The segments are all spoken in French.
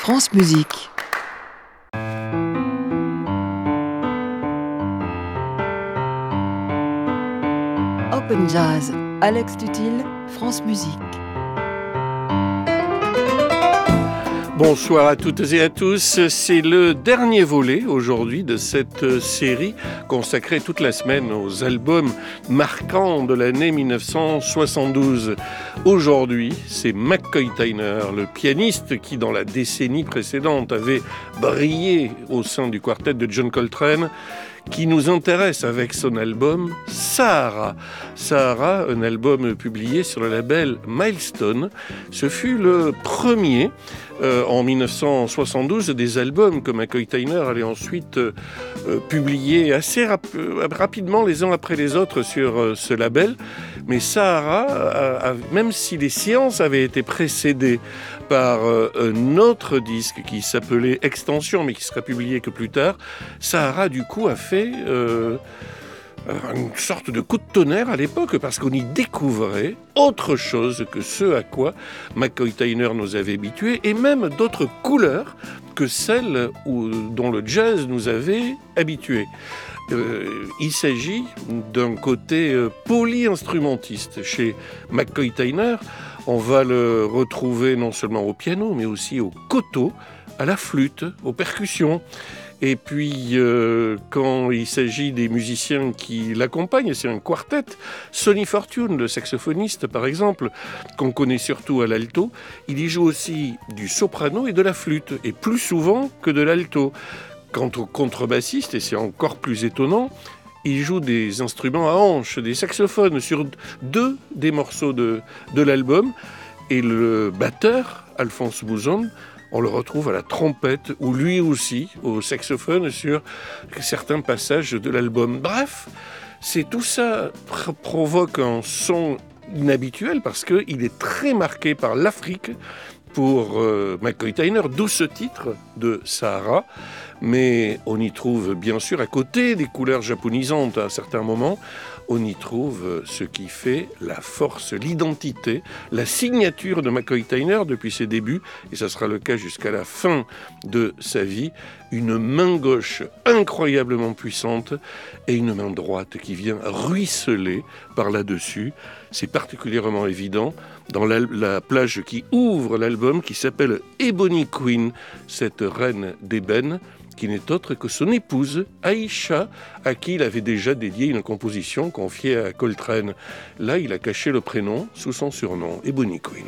France Musique. Open Jazz, Alex Tutil, France Musique. Bonsoir à toutes et à tous, c'est le dernier volet aujourd'hui de cette série consacrée toute la semaine aux albums marquants de l'année 1972. Aujourd'hui, c'est McCoy Tyner, le pianiste qui dans la décennie précédente avait brillé au sein du quartet de John Coltrane, qui nous intéresse avec son album Sahara. Sahara, un album publié sur le label Milestone. Ce fut le premier en 1972 des albums que McCoy Tyner allait ensuite publier assez rapidement les uns après les autres sur ce label. Mais Sahara, même si les séances avaient été précédées par un autre disque qui s'appelait Extension, mais qui sera publié que plus tard, Sahara, du coup, a fait une sorte de coup de tonnerre à l'époque, parce qu'on y découvrait autre chose que ce à quoi McCoy Tyner nous avait habitués, et même d'autres couleurs que celles dont le jazz nous avait habitués. Il s'agit d'un côté polyinstrumentiste chez McCoy Tyner. On va le retrouver non seulement au piano, mais aussi au koto, à la flûte, aux percussions. Et puis, quand il s'agit des musiciens qui l'accompagnent, c'est un quartet. Sonny Fortune, le saxophoniste par exemple, qu'on connaît surtout à l'alto, il y joue aussi du soprano et de la flûte, et plus souvent que de l'alto. Quant au contrebassiste, et c'est encore plus étonnant, il joue des instruments à hanches, des saxophones sur deux des morceaux de l'album. Et le batteur, Alphonse Mouzon, on le retrouve à la trompette, ou lui aussi au saxophone sur certains passages de l'album. Bref, tout ça provoque un son inhabituel parce qu'il est très marqué par l'Afrique pour McCoy Tyner, d'où ce titre de Sahara. Mais on y trouve bien sûr, à côté des couleurs japonisantes à certains moments, on y trouve ce qui fait la force, l'identité, la signature de McCoy Tyner depuis ses débuts, et ça sera le cas jusqu'à la fin de sa vie, une main gauche incroyablement puissante et une main droite qui vient ruisseler par là-dessus. C'est particulièrement évident dans la plage qui ouvre l'album, qui s'appelle Ebony Queen, cette reine d'ébène, qui n'est autre que son épouse, Aïcha, à qui il avait déjà dédié une composition confiée à Coltrane. Là, il a caché le prénom sous son surnom, Ebony Queen.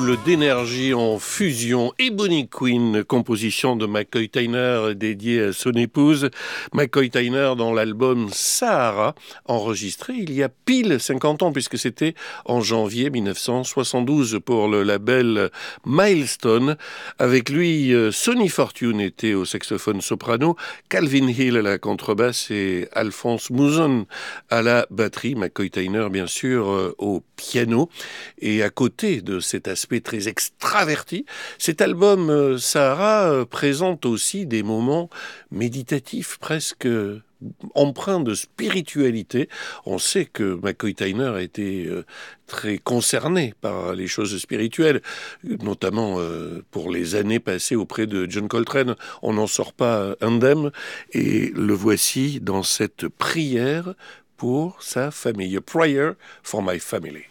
foule d'énergie en fusion. Ebony Queen, composition de McCoy Tyner dédiée à son épouse. McCoy Tyner dans l'album Sahara, enregistré il y a pile 50 ans, puisque c'était en janvier 1972 pour le label Milestone. Avec lui, Sonny Fortune était au saxophone soprano, Calvin Hill à la contrebasse et Alphonse Mouzon à la batterie. McCoy Tyner, bien sûr, au piano. Et à côté de cet aspect très extraverti, cet album Sahara présente aussi des moments méditatifs, presque empreints de spiritualité. On sait que McCoy Tyner a été très concerné par les choses spirituelles, notamment pour les années passées auprès de John Coltrane. On n'en sort pas indemne, et le voici dans cette prière pour sa famille. A prayer for my family.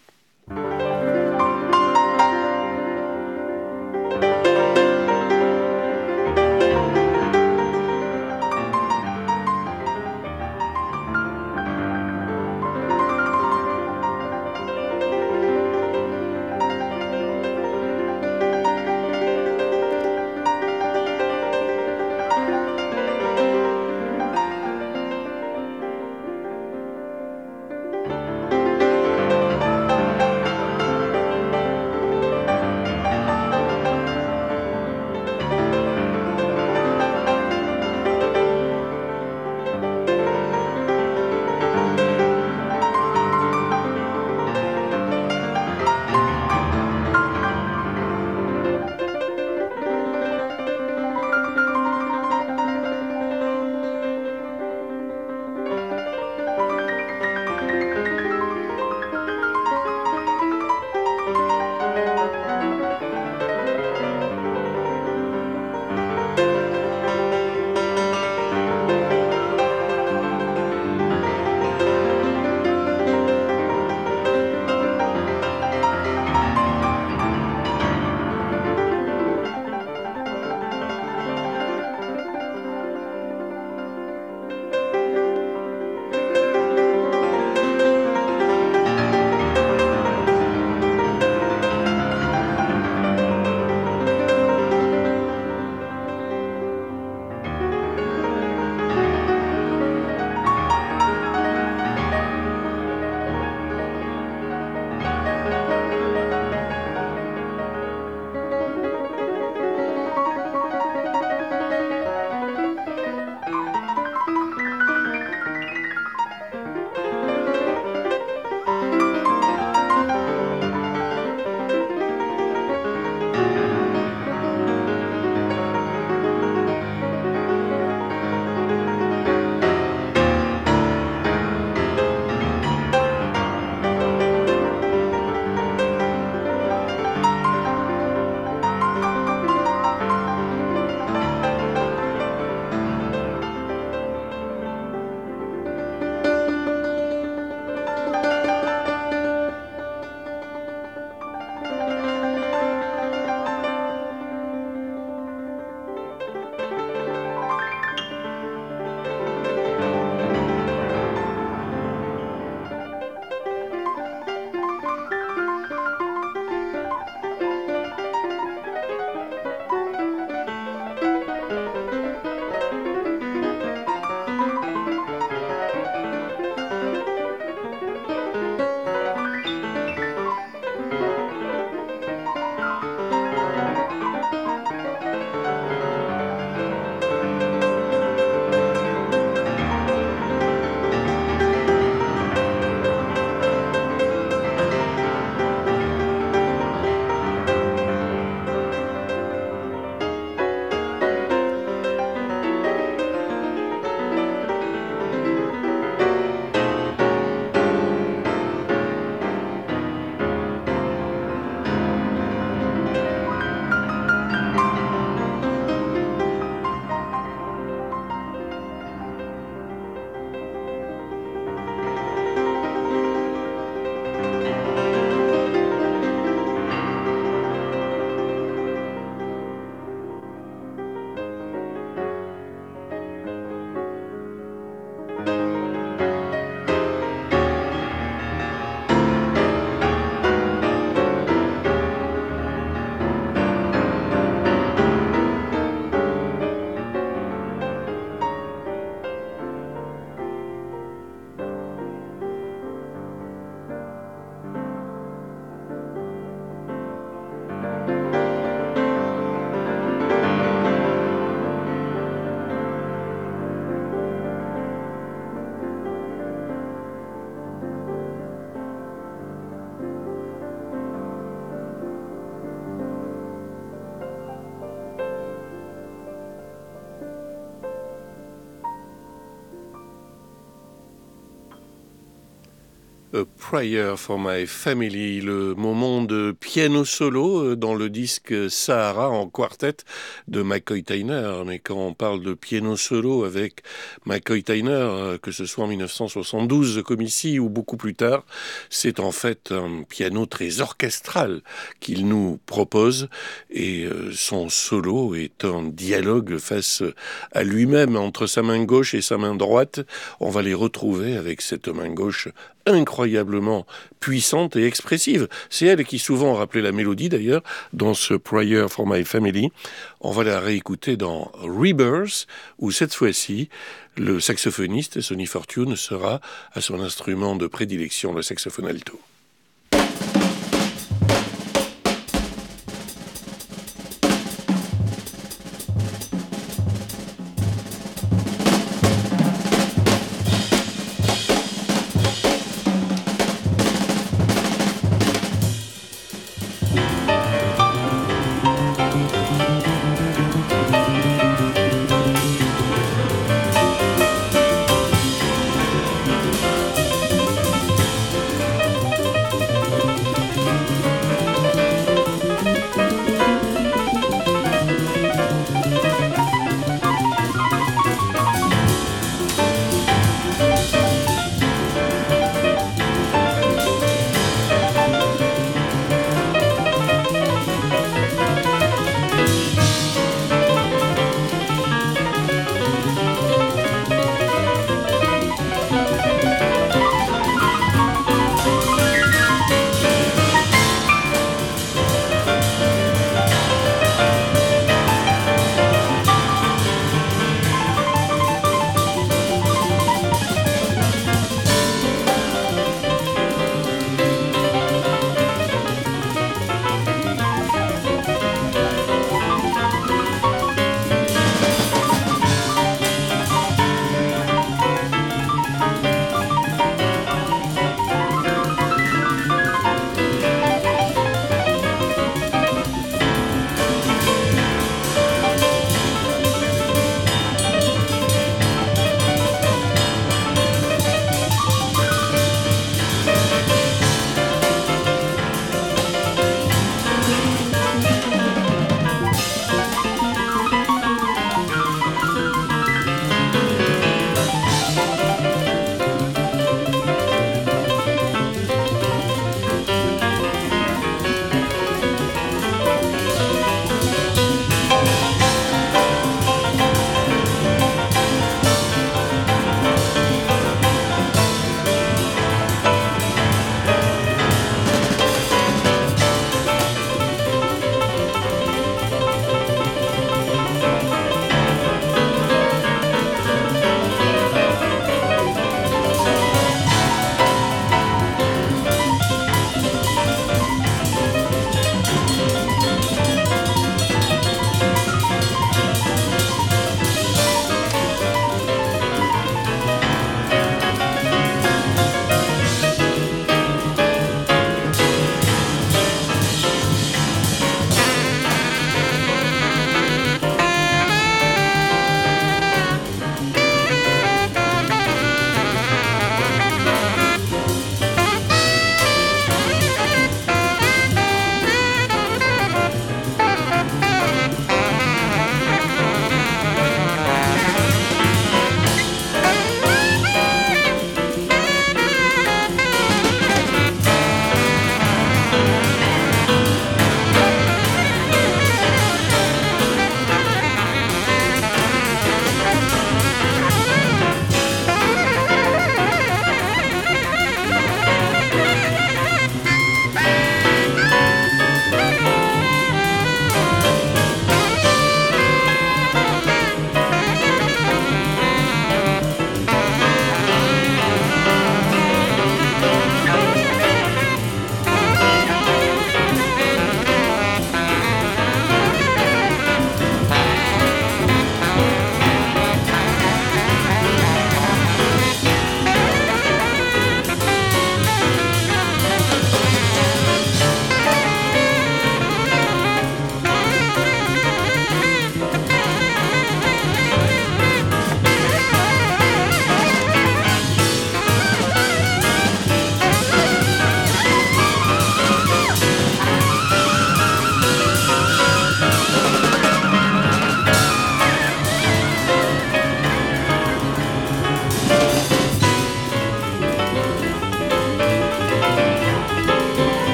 A Prayer for My Family, le moment de piano solo dans le disque Sahara en quartet de McCoy Tyner. Mais quand on parle de piano solo avec McCoy Tyner, que ce soit en 1972 comme ici ou beaucoup plus tard, c'est en fait un piano très orchestral qu'il nous propose et son solo est un dialogue face à lui-même entre sa main gauche et sa main droite. On va les retrouver avec cette main gauche incroyablement puissante et expressive. C'est elle qui souvent rappelait la mélodie d'ailleurs dans ce Prayer for My Family. On va la réécouter dans Rebirth, où cette fois-ci, le saxophoniste Sonny Fortune sera à son instrument de prédilection, le saxophone alto.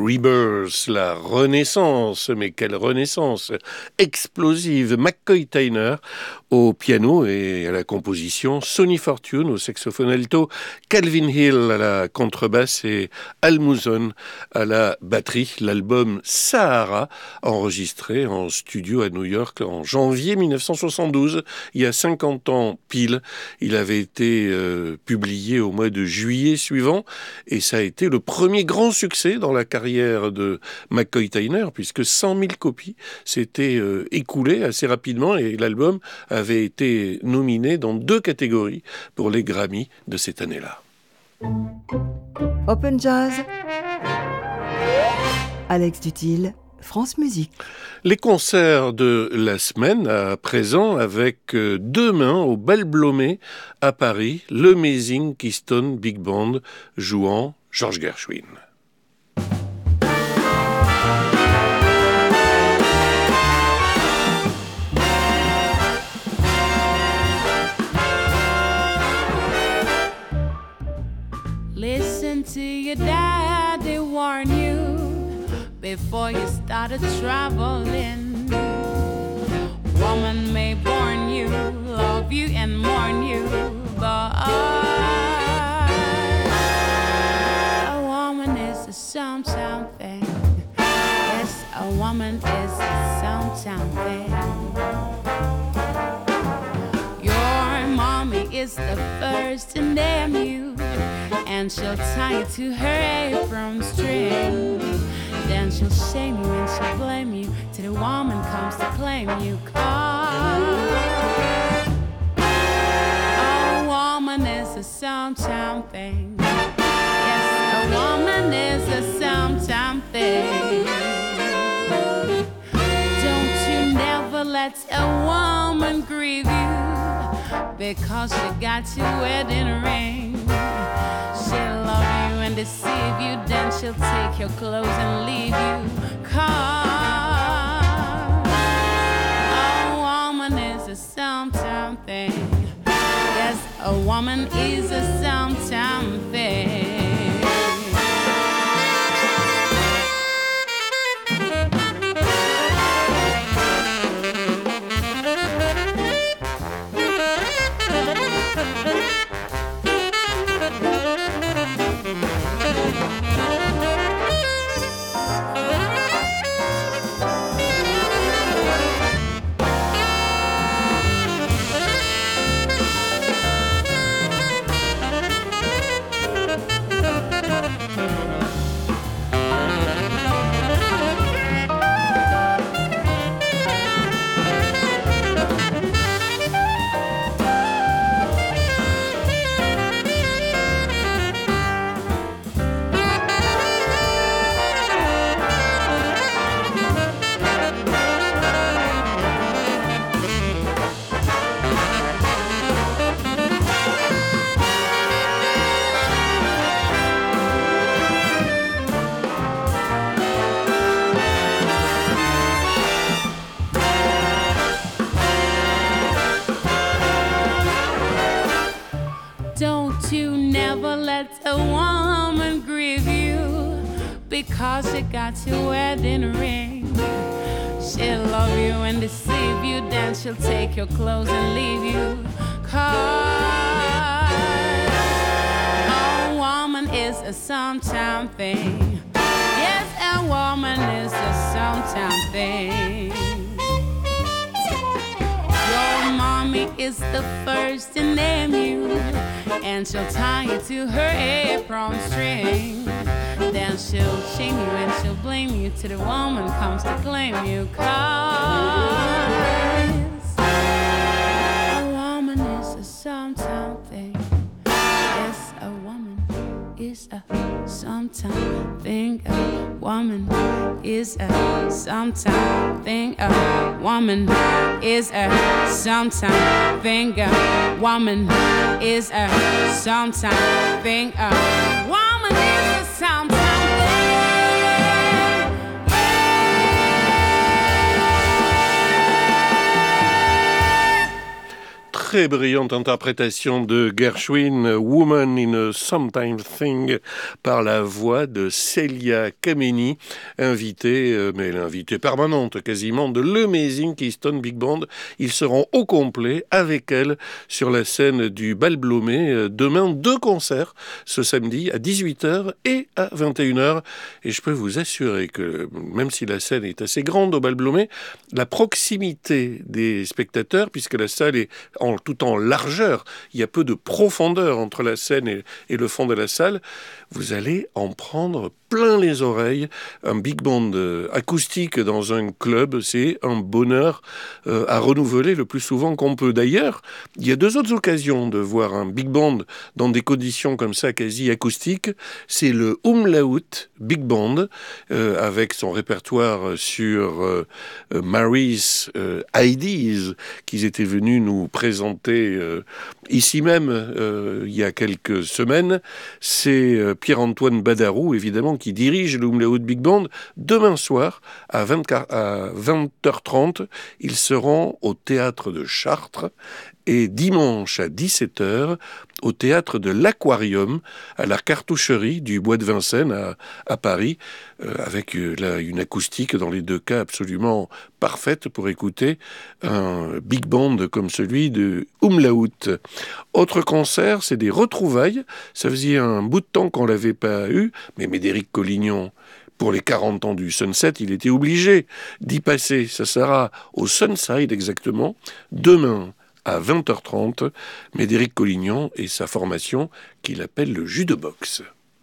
rebirth, la renaissance, mais quelle renaissance explosive. McCoy Tyner au piano et à la composition, Sonny Fortune au saxophone alto, Calvin Hill à la contrebasse et Al Mouzon à la batterie. L'album Sahara, enregistré en studio à New York en janvier 1972, il y a 50 ans pile. Il avait été publié au mois de juillet suivant et ça a été le premier grand succès dans la carrière de McCoy Tyner puisque 100 000 copies s'étaient écoulées assez rapidement et l'album avait été nominé dans 2 catégories pour les Grammy de cette année-là. Open Jazz, Alex Dutil, France Musique. Les concerts de la semaine à présent avec demain au Bal Blomet à Paris, le Amazing Keystone Big Band jouant George Gershwin. Listen to your daddy warn you before you started traveling. Woman may born you, love you and mourn you, but a woman is a sometime thing. Yes, a woman is a sometime thing. Your mommy is the first to name you, and she'll tie you to her apron string. Then she'll shame you and she'll blame you till the woman comes to claim you. 'Cause a woman is a sometime thing. Yes, a woman is a sometime thing. Don't you never let a woman grieve you because she got your wedding ring. She'll love you and deceive you, then she'll take your clothes and leave you. 'Cause a woman is a sometime thing. Yes, a woman is a sometime thing. Because she got your wedding ring. She'll love you and deceive you, then she'll take your clothes and leave you. 'Cause a woman is a sometime thing. Yes, a woman is a sometime thing. Your mommy is the first to name you, and she'll tie you to her apron string. Then she'll shame you and she'll blame you till the woman comes to claim you. 'Cause a woman is a sometime thing. Yes, a woman is a sometime thing. A woman is a sometime thing. A woman is a sometime thing. A woman is a sometime thing. A woman is a sometime thing. très brillante interprétation de Gershwin, Woman in a Sometime Thing, par la voix de Celia Kameni, invitée, mais l'invitée permanente quasiment, de l'Amazing Keystone Big Band. Ils seront au complet avec elle sur la scène du Bal Blomet. Demain, 2 concerts, ce samedi à 18h et à 21h. Et je peux vous assurer que, même si la scène est assez grande au Bal Blomet, la proximité des spectateurs, puisque la salle est tout en largeur, il y a peu de profondeur entre la scène et le fond de la salle, vous allez en prendre plein les oreilles. Un big band acoustique dans un club, c'est un bonheur à renouveler le plus souvent qu'on peut. D'ailleurs, il y a 2 autres occasions de voir un big band dans des conditions comme ça, quasi acoustiques. C'est le Umlaut Big Band, avec son répertoire sur Mary's Ideas, qu'ils étaient venus nous présenter ici même il y a quelques semaines. C'est Pierre-Antoine Badarou, évidemment, qui dirige le Umlaut Big Band. Demain soir, à 20h30, ils seront au Théâtre de Chartres et dimanche à 17h au Théâtre de l'Aquarium, à la Cartoucherie du Bois de Vincennes à Paris, avec une acoustique dans les 2 cas absolument parfaite pour écouter un big band comme celui de Umlaut. Autre concert, c'est des retrouvailles. Ça faisait un bout de temps qu'on ne l'avait pas eu, mais Médéric Collignon, pour les 40 ans du Sunset, il était obligé d'y passer. Ça sera au Sunside exactement, demain à 20h30, Médéric Collignon et sa formation qu'il appelle le jus de boxe.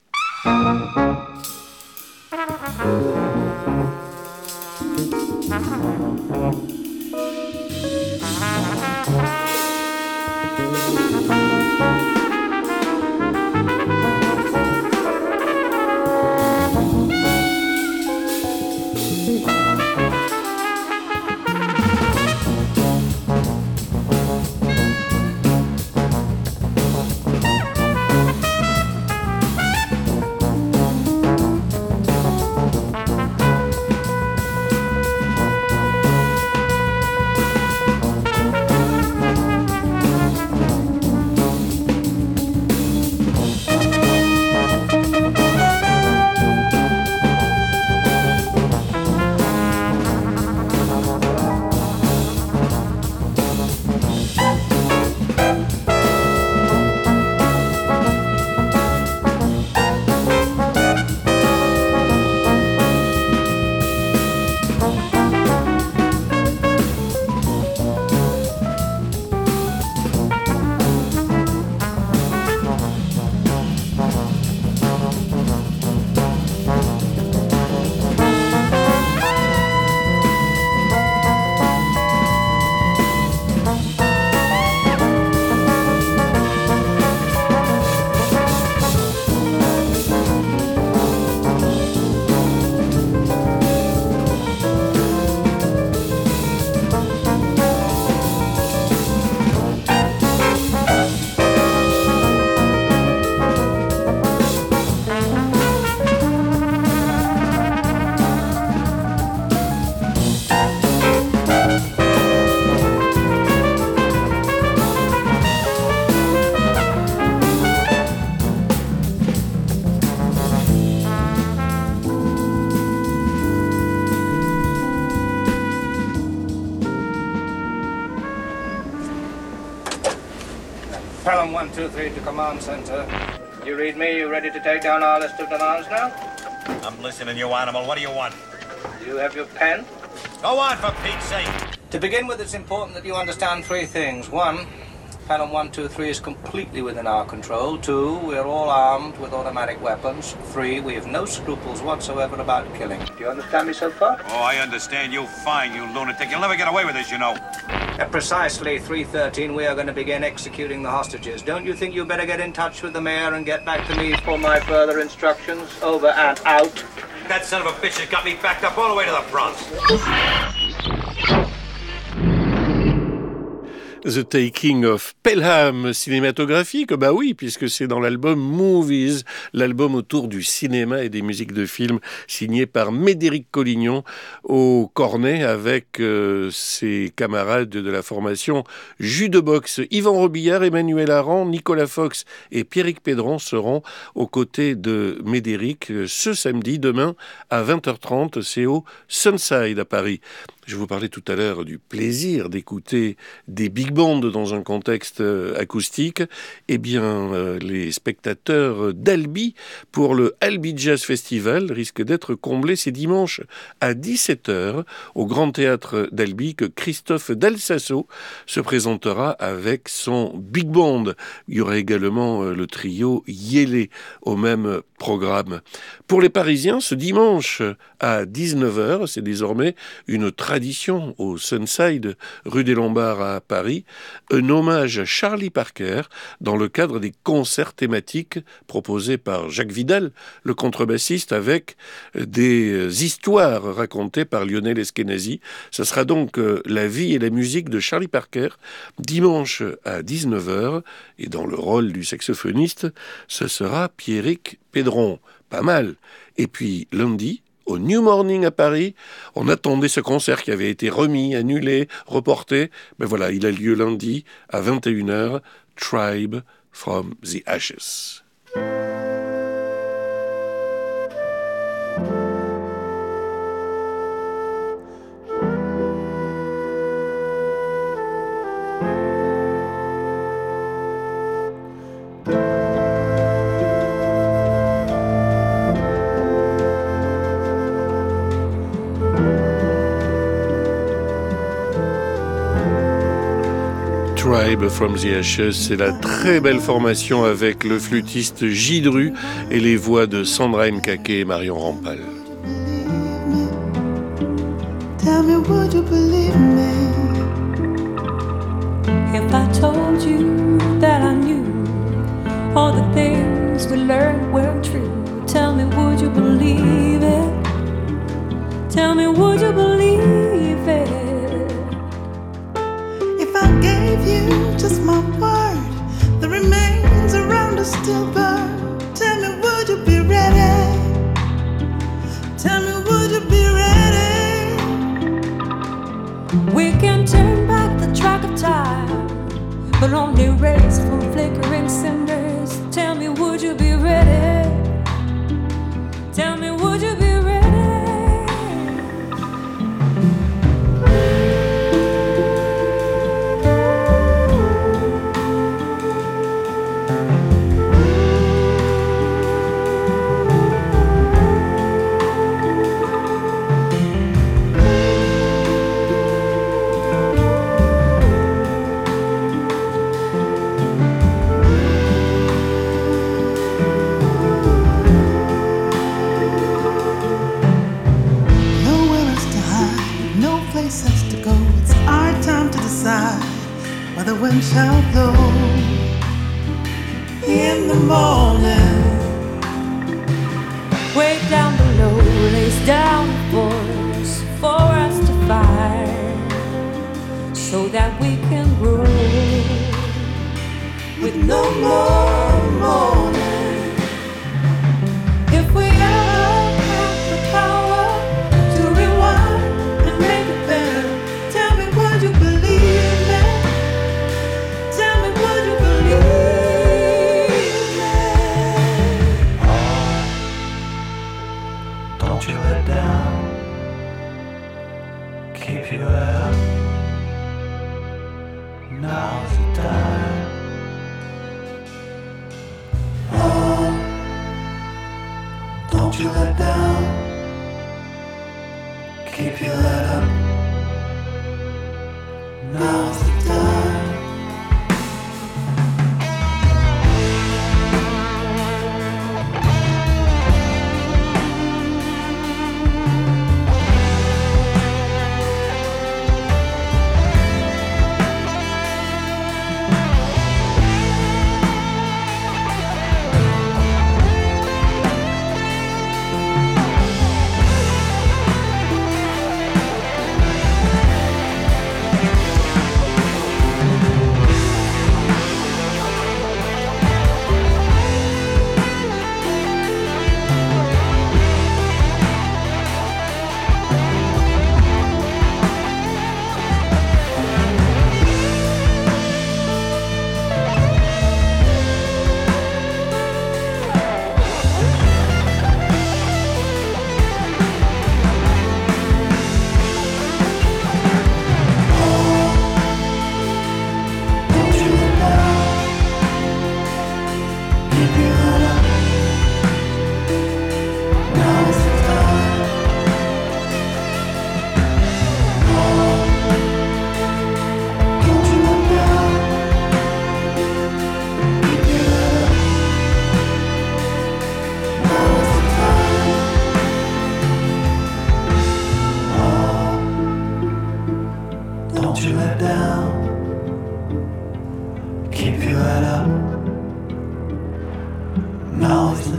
Pelham 123 to command center. You read me? You ready to take down our list of demands now? I'm listening, you animal. What do you want? Do you have your pen? Go on, for Pete's sake. To begin with, it's important that you understand 3 things. 1, Pelham 123 is completely within our control. 2, we're all armed with automatic weapons. 3, we have no scruples whatsoever about killing. Do you understand me so far? Oh, I understand you fine, you lunatic. You'll never get away with this, you know. At precisely 3:13, we are going to begin executing the hostages. Don't you think you better get in touch with the mayor and get back to me for my further instructions? Over and out. That son of a bitch has got me backed up all the way to the Bronx. The Taking of Pelham, cinématographique, bah oui, puisque c'est dans l'album Movies, l'album autour du cinéma et des musiques de films, signé par Médéric Collignon au cornet avec ses camarades de la formation Jus-de-Boxe. Yvan Robillard, Emmanuel Aran, Nicolas Fox et Pierrick Pédron seront aux côtés de Médéric ce samedi, demain à 20h30, c'est au Sunside à Paris. Je vous parlais tout à l'heure du plaisir d'écouter des big bands dans un contexte acoustique. Eh bien, les spectateurs d'Albi pour le Albi Jazz Festival risquent d'être comblés. C'est dimanche à 17h au Grand Théâtre d'Albi que Christophe Dalsasso se présentera avec son big band. Il y aura également le trio Yélé au même programme. Pour les Parisiens, ce dimanche à 19h, c'est désormais une tradition au Sunside, rue des Lombards à Paris, un hommage à Charlie Parker dans le cadre des concerts thématiques proposés par Jacques Vidal, le contrebassiste, avec des histoires racontées par Lionel Eskenazi. Ce sera donc la vie et la musique de Charlie Parker, dimanche à 19h, et dans le rôle du saxophoniste, ce sera Pierrick Pédron. Pas mal. Et puis lundi, au New Morning à Paris, on attendait ce concert qui avait été remis, annulé, reporté. Mais voilà, il a lieu lundi à 21h, Tribe from the Ashes. Tribe from the Ashes, c'est la très belle formation avec le flûtiste Gidru et les voix de Sandra Nkake et Marion Rampal. Tell me, would you believe me if I told you that I knew all the things we learned were true? Tell me, would you believe it? Tell me, would you believe it? If I gave you just my word, the remains around us still burn. Tell me, would you be ready? Tell me, would you be ready? We can turn back the track of time, but only raise from flickering cinders. Tell me, would you be ready? Tell me, would you be ready? The wind shall blow in the morning. Way down below lays down force for us to find, so that we can grow with no more mourning. If we ever have the power to rewind and make it better, tell me, would you believe? Don't you let down, keep your head up, now's the time. Oh, don't you let down, keep your head up, now's the time.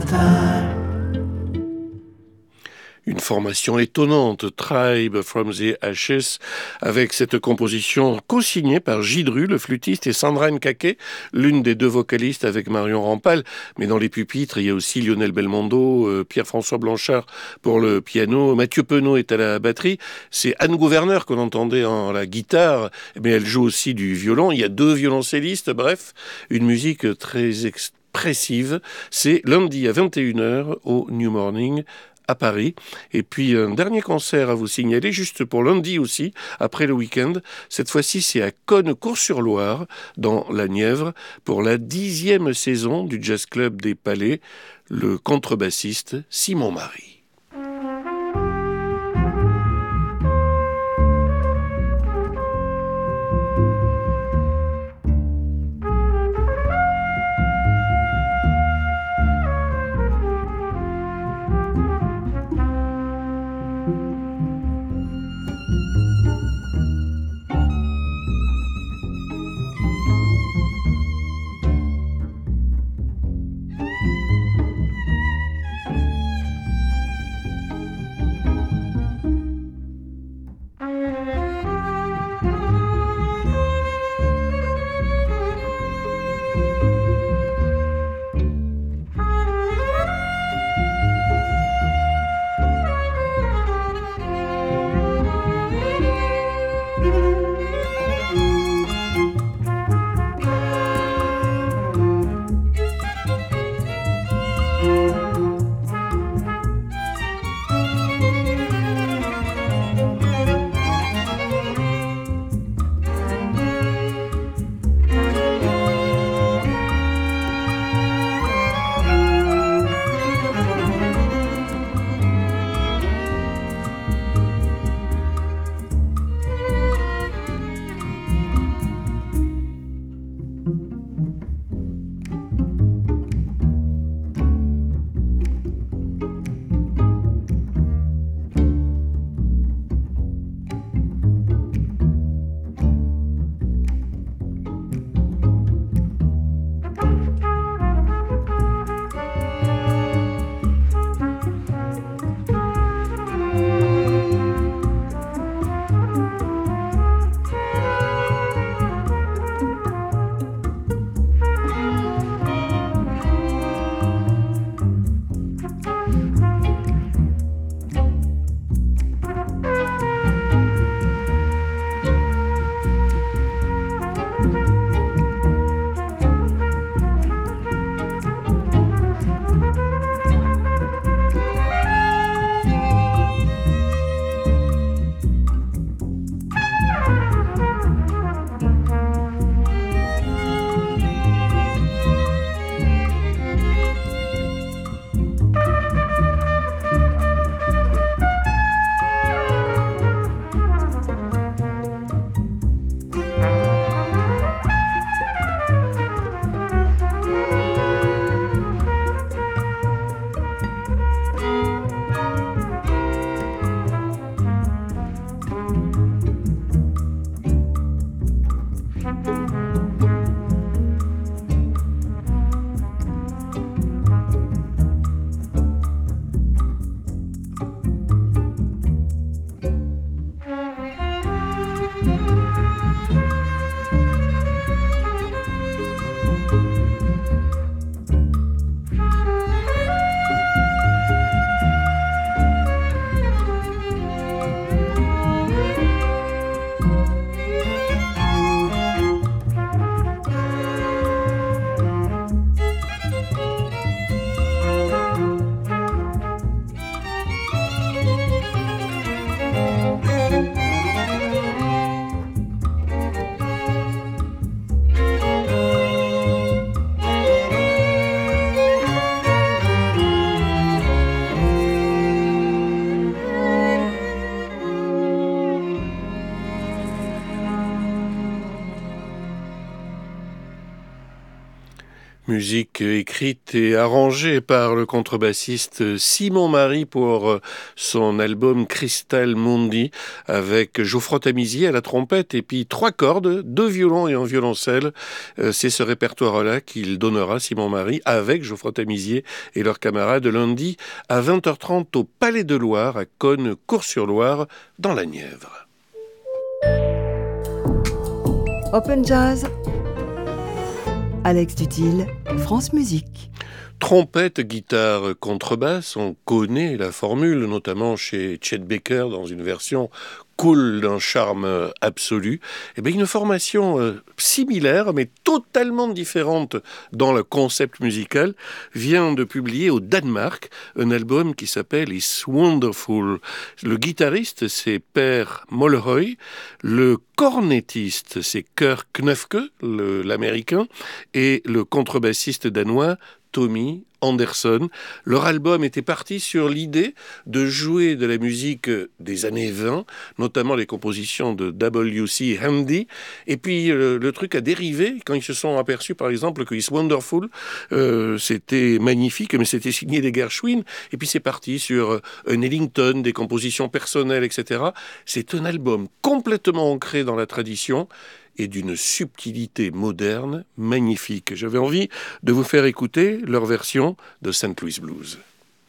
time. Une formation étonnante, Tribe from the Ashes, avec cette composition co-signée par Gidru, le flûtiste, et Sandra Nkake, l'une des deux vocalistes avec Marion Rampal. Mais dans les pupitres, il y a aussi Lionel Belmondo, Pierre-François Blanchard pour le piano, Mathieu Penaud est à la batterie. C'est Anne Gouverneur qu'on entendait en la guitare, mais elle joue aussi du violon. Il y a deux violoncellistes, bref, une musique très expressive. C'est lundi à 21h au New Morning à Paris. Et puis un dernier concert à vous signaler, juste pour lundi aussi, après le week-end. Cette fois-ci, c'est à Cosne-Cours-sur-Loire, dans la Nièvre, pour la 10e saison du Jazz Club des Palais, le contrebassiste Simon Marie. musique écrite et arrangée par le contrebassiste Simon Mari pour son album Crystal Mundi, avec Geoffroy Tamizier à la trompette et puis 3 cordes, 2 violons et un violoncelle. C'est ce répertoire-là qu'il donnera, Simon Mari, avec Geoffroy Tamizier et leurs camarades, lundi à 20h30 au Palais de Loire, à Cosne-Cours-sur-Loire, dans la Nièvre. Open Jazz, Alex Dutil, France Musique. Trompette, guitare, contrebasse, on connaît la formule, notamment chez Chet Baker dans une version cool d'un charme absolu. Eh bien, une formation similaire, mais totalement différente dans le concept musical, vient de publier au Danemark un album qui s'appelle It's Wonderful. Le guitariste, c'est Per Molhøj. Le cornettiste, c'est Kurt Knufke, l'américain, et le contrebassiste danois, Tommy Anderson. Leur album était parti sur l'idée de jouer de la musique des années 20, notamment les compositions de W.C. Handy. Et puis le truc a dérivé quand ils se sont aperçus, par exemple, que It's Wonderful, c'était magnifique, mais c'était signé des Gershwin. Et puis c'est parti sur un Ellington, des compositions personnelles, etc. C'est un album complètement ancré dans la tradition et d'une subtilité moderne magnifique. J'avais envie de vous faire écouter leur version de St. Louis Blues.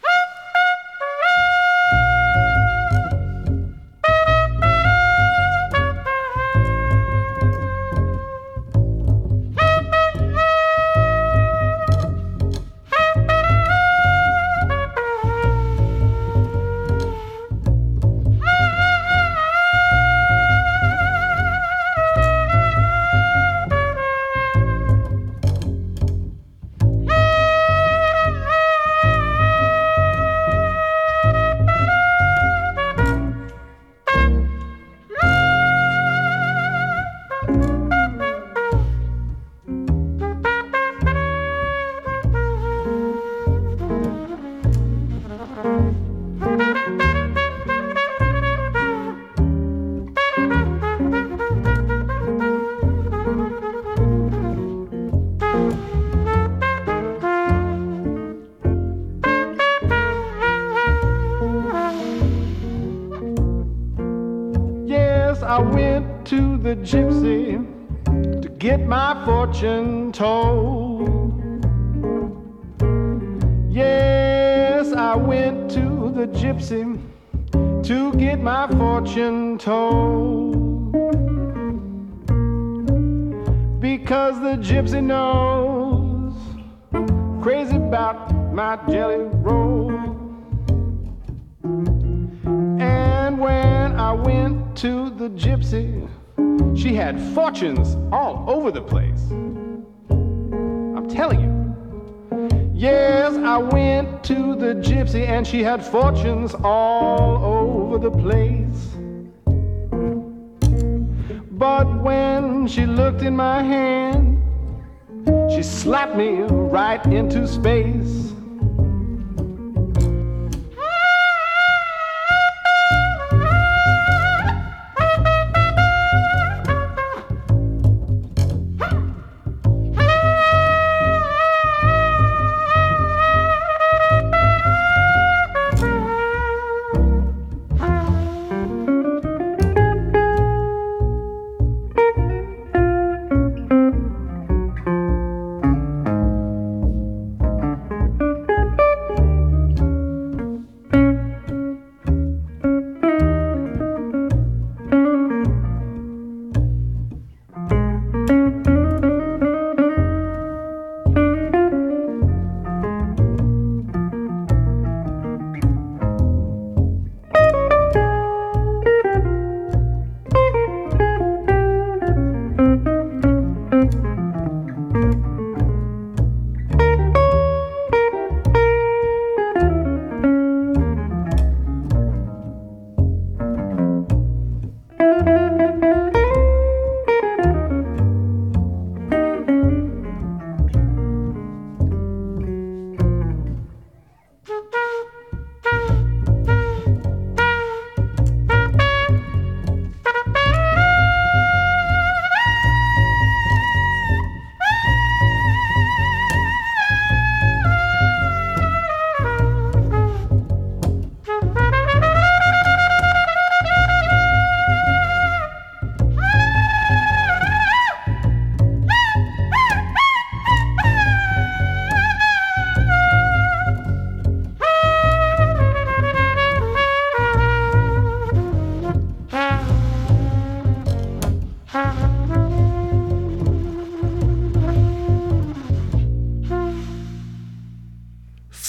I went to the gypsy to get my fortune told. Yes, I went to the gypsy to get my fortune told. Because the gypsy knows crazy about my jelly roll. And when I went to the gypsy, she had fortunes all over the place. I'm telling you. Yes, I went to the gypsy and she had fortunes all over the place. But when she looked in my hand, she slapped me right into space.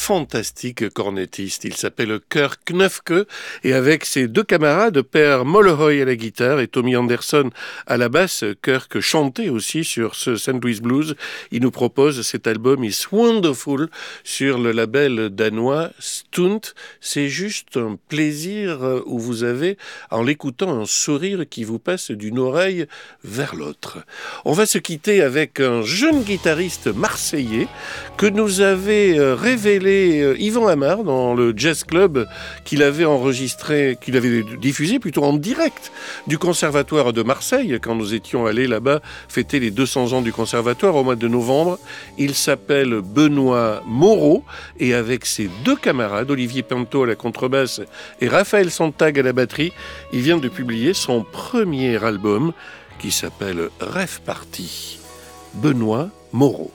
fantastique cornettiste. Il s'appelle Kirk Knöfke et avec ses deux camarades, Per Molloy à la guitare et Tommy Anderson à la basse, Kirk chantait aussi sur ce St. Louis Blues. Il nous propose cet album Is Wonderful sur le label danois Stunt. C'est juste un plaisir où vous avez, en l'écoutant, un sourire qui vous passe d'une oreille vers l'autre. On va se quitter avec un jeune guitariste marseillais que nous avait révélé Yvan Amar dans le Jazz Club qu'il avait enregistré, qu'il avait diffusé plutôt en direct du Conservatoire de Marseille quand nous étions allés là-bas fêter les 200 ans du Conservatoire au mois de novembre. Il s'appelle Benoît Moreau et avec ses deux camarades, Olivier Pinto à la contrebasse et Raphaël Sontag à la batterie, il vient de publier son premier album qui s'appelle Rêve Party. Benoît Moreau.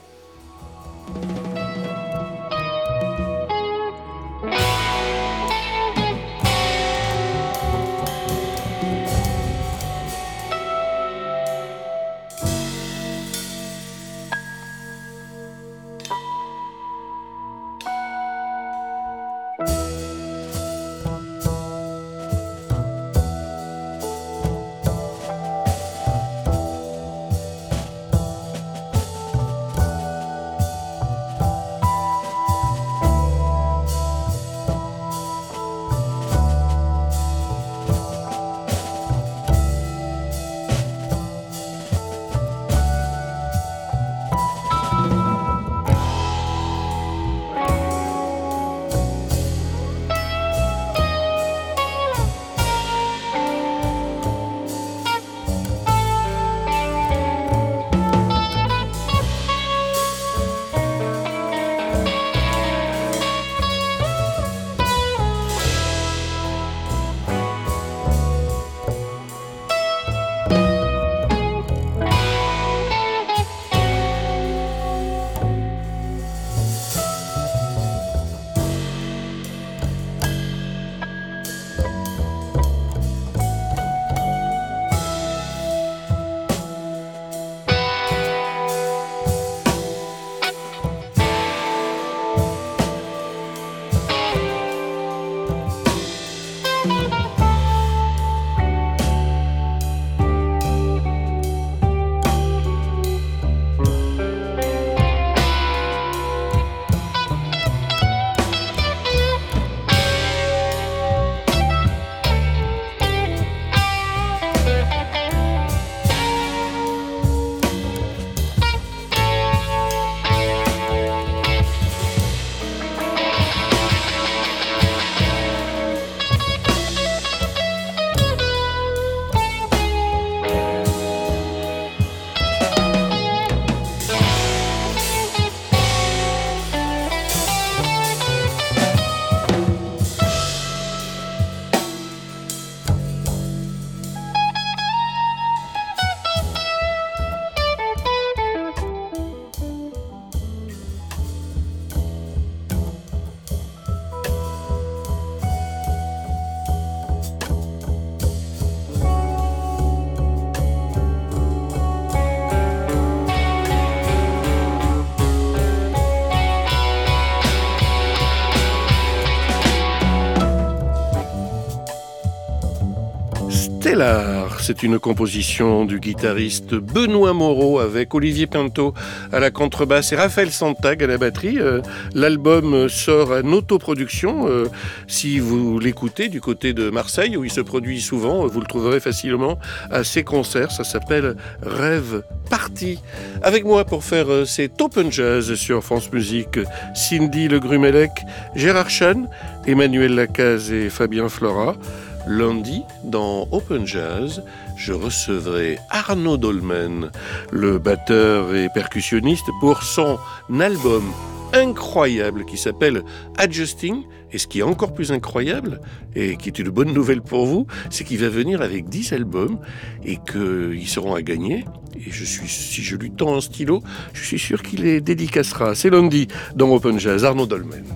Stellar, c'est une composition du guitariste Benoît Moreau avec Olivier Pinto à la contrebasse et Raphaël Sontag à la batterie. L'album sort en autoproduction. Si vous l'écoutez du côté de Marseille, où il se produit souvent, vous le trouverez facilement à ses concerts. Ça s'appelle Rêve Party. Avec moi pour faire cet Open Jazz sur France Musique, Cindy Le Grumelec, Gérard Chan, Emmanuel Lacaze et Fabien Flora. Lundi, dans Open Jazz, je recevrai Arnaud Dolmen, le batteur et percussionniste, pour son album incroyable qui s'appelle Adjusting. Et ce qui est encore plus incroyable, et qui est une bonne nouvelle pour vous, c'est qu'il va venir avec 10 albums et qu'ils seront à gagner. Et si je lui tends un stylo, je suis sûr qu'il les dédicacera. C'est lundi, dans Open Jazz, Arnaud Dolmen.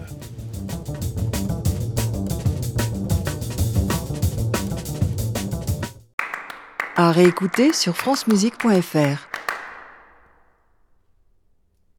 À réécouter sur francemusique.fr.